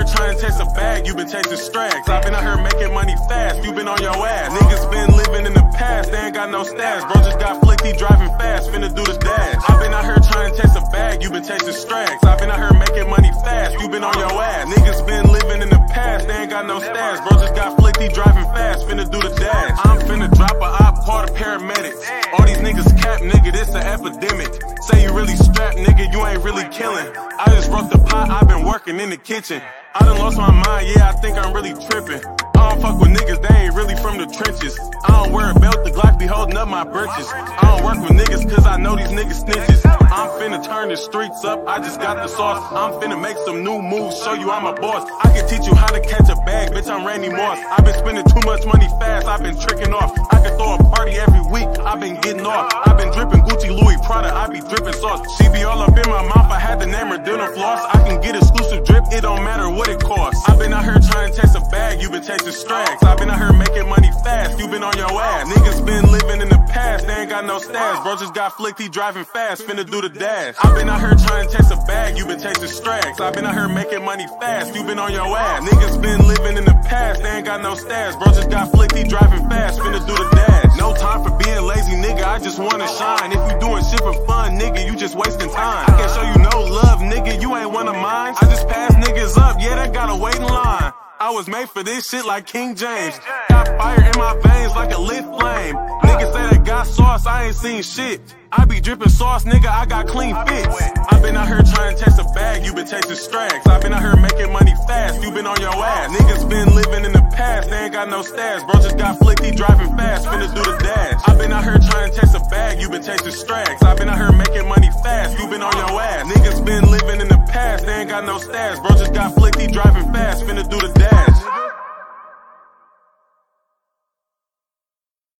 trying to chase a bag, you been chasing strags. I've been out here making money fast, you been on your ass. Niggas been living in the past, they ain't got no stash. Bro just got flicked, he driving fast, finna do the dash. I've been out here trying to chase a bag, you been chasing strags. I've been out here making money fast, you been on your ass. Niggas been living in the past, they ain't got no stash. Bro just got flicked, he driving fast, finna do the dash. I'm finna drop a op, call the paramedics. All these niggas cap, nigga, this an epidemic. Say you really strapped, nigga, you ain't really killing. I just broke the pot, I've been working in the kitchen. I done lost my mind, yeah, I think I'm really tripping. I don't fuck with niggas, they ain't really from the trenches. I don't wear a belt, the Glock be holding up my britches. I don't work with niggas cause I know these niggas snitches. I'm finna turn the streets up, I just got the sauce. I'm finna make some new moves, show you I'm a boss. I can teach you how to catch a bag, bitch, I'm Randy Moss. I've been spending too much money fast, I've been tricking off. I can throw a party every week, I've been getting off. I've been dripping Gucci, Louis, Prada, I be dripping sauce. She be all up in my mouth, I had to name her dental floss. I can get exclusive drip, it don't matter what it costs. I've been out here trying to chase a bag, you been chasing strags. I've been out here making money fast, you been on your ass. Niggas been living in the past, they ain't got no stash. Bro just got flicked, he driving fast, finna do the dash. I've been out here trying to chase a bag, you been chasing strags. I've been out here making money fast, you been on your ass. Niggas been living in the past, they ain't got no stash. Bro just got flicked, he driving fast, finna do the dash. No time for being lazy, nigga, I just wanna shine. If you doing shit for fun, nigga, you just wasting time. I can't show you no love, nigga, you ain't one of mine. I just pass niggas up, yeah, they gotta wait in line. I was made for this shit like King James. Got fire in my veins like a lit flame. Niggas say they got sauce, I ain't seen shit. I be dripping sauce, nigga, I got clean fits. I've been out here trying to chase a bag, you been chasing strags. I've been out here making money fast, you been on your ass. Niggas been living in the past, they ain't got no stash. Bro just got flicked, he driving fast, finna do the dash. I've been out here trying to chase a bag, you been chasing strags. I've been out here making money fast, you been on your ass. Niggas been living in the past, they ain't got no stash. Bro just got flicked, he driving fast, finna do the dash.